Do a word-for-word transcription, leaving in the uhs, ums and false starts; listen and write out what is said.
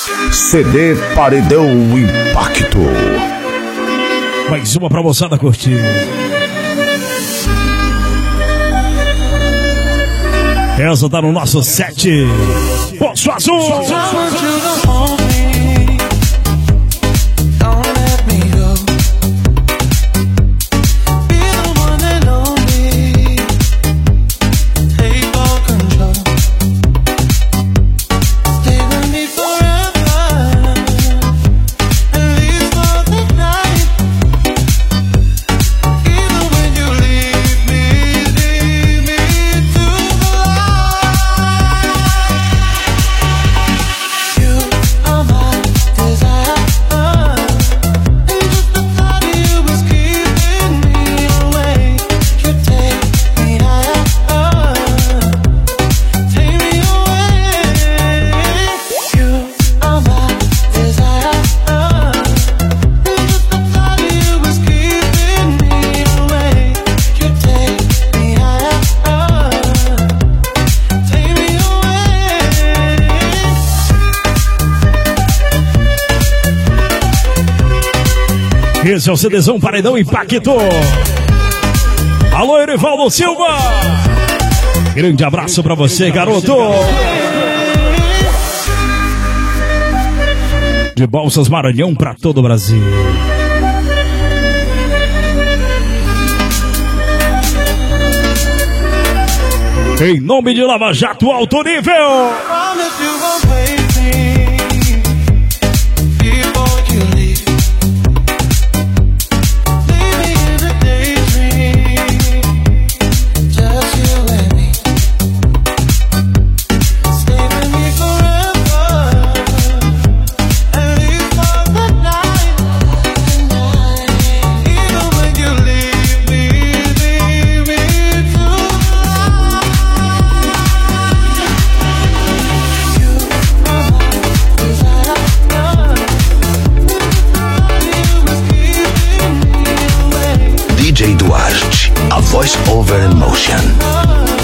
C D Paredão Impacto. Mais uma pra moçada curtir. Essa tá no nosso set. Poço Azul. Esse é o CDzão Paredão Impacto. Alô, Erivaldo Silva. Grande abraço pra você, garoto. De Balsas Maranhão pra todo o Brasil. Em nome de Lava Jato Alto Nível. D J Duarte, a voice over emotion.